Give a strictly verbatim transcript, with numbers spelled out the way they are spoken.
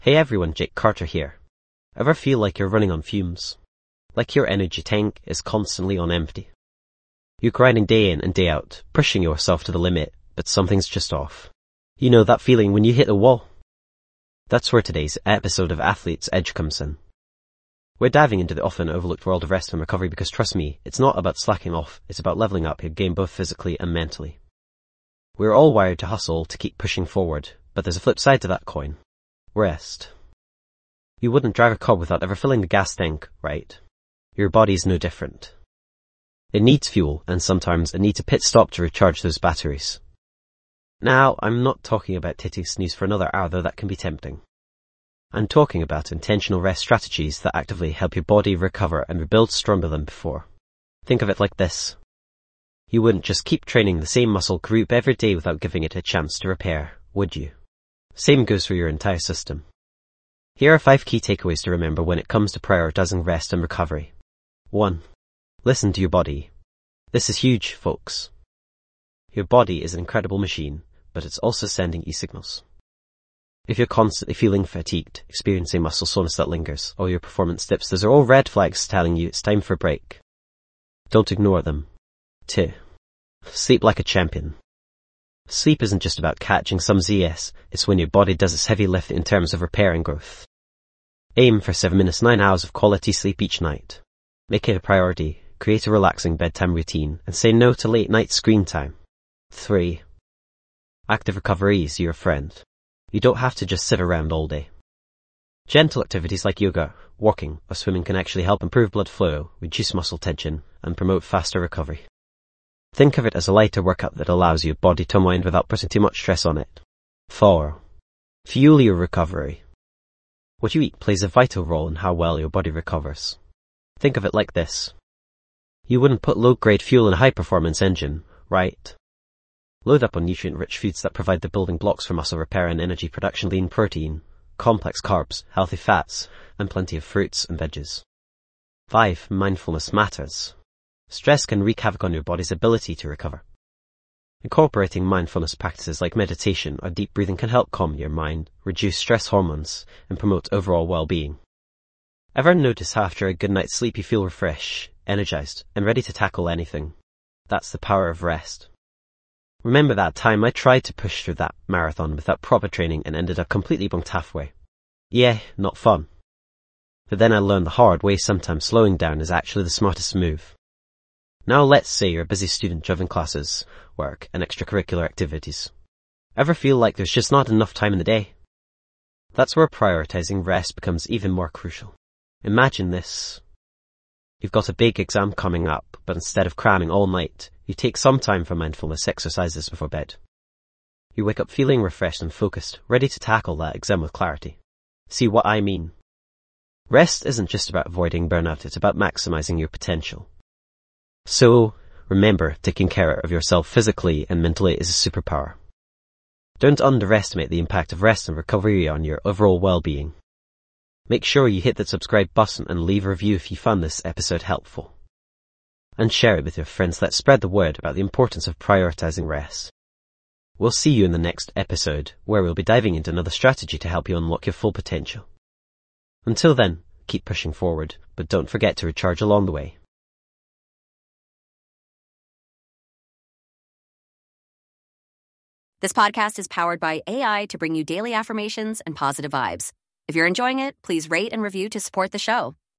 Hey everyone, Jake Carter here. Ever feel like you're running on fumes? Like your energy tank is constantly on empty? You're grinding day in and day out, pushing yourself to the limit, but something's just off. You know that feeling when you hit a wall? That's where today's episode of Athlete's Edge comes in. We're diving into the often overlooked world of rest and recovery because trust me, it's not about slacking off, it's about leveling up your game both physically and mentally. We're all wired to hustle, to keep pushing forward, but there's a flip side to that coin. Rest. You wouldn't drive a car without ever filling the gas tank, right? Your body's no different. It needs fuel, and sometimes it needs a pit stop to recharge those batteries. Now, I'm not talking about hitting snooze for another hour, though that can be tempting. I'm talking about intentional rest strategies that actively help your body recover and rebuild stronger than before. Think of it like this. You wouldn't just keep training the same muscle group every day without giving it a chance to repair, would you? Same goes for your entire system. Here are five key takeaways to remember when it comes to prioritizing rest and recovery. one. Listen to your body. This is huge, folks. Your body is an incredible machine, but it's also sending you signals. If you're constantly feeling fatigued, experiencing muscle soreness that lingers, or your performance dips, those are all red flags telling you it's time for a break. Don't ignore them. two. Sleep like a champion. Sleep isn't just about catching some Z S, it's when your body does its heavy lift in terms of repair and growth. Aim for seven minutes nine hours of quality sleep each night. Make it a priority, create a relaxing bedtime routine, and say no to late night screen time. three. Active recovery is your friend. You don't have to just sit around all day. Gentle activities like yoga, walking, or swimming can actually help improve blood flow, reduce muscle tension, and promote faster recovery. Think of it as a lighter workout that allows your body to unwind without putting too much stress on it. four. Fuel your recovery. What you eat plays a vital role in how well your body recovers. Think of it like this. You wouldn't put low-grade fuel in a high-performance engine, right? Load up on nutrient-rich foods that provide the building blocks for muscle repair and energy production: lean protein, complex carbs, healthy fats, and plenty of fruits and veggies. five. Mindfulness matters. Stress can wreak havoc on your body's ability to recover. Incorporating mindfulness practices like meditation or deep breathing can help calm your mind, reduce stress hormones, and promote overall well-being. Ever notice how after a good night's sleep you feel refreshed, energized, and ready to tackle anything? That's the power of rest. Remember that time I tried to push through that marathon without proper training and ended up completely bunked halfway? Yeah, not fun. But then I learned the hard way sometimes slowing down is actually the smartest move. Now let's say you're a busy student juggling classes, work, and extracurricular activities. Ever feel like there's just not enough time in the day? That's where prioritizing rest becomes even more crucial. Imagine this. You've got a big exam coming up, but instead of cramming all night, you take some time for mindfulness exercises before bed. You wake up feeling refreshed and focused, ready to tackle that exam with clarity. See what I mean? Rest isn't just about avoiding burnout, it's about maximizing your potential. So, remember, taking care of yourself physically and mentally is a superpower. Don't underestimate the impact of rest and recovery on your overall well-being. Make sure you hit that subscribe button and leave a review if you found this episode helpful. And share it with your friends. Let's spread the word about the importance of prioritizing rest. We'll see you in the next episode, where we'll be diving into another strategy to help you unlock your full potential. Until then, keep pushing forward, but don't forget to recharge along the way. This podcast is powered by A I to bring you daily affirmations and positive vibes. If you're enjoying it, please rate and review to support the show.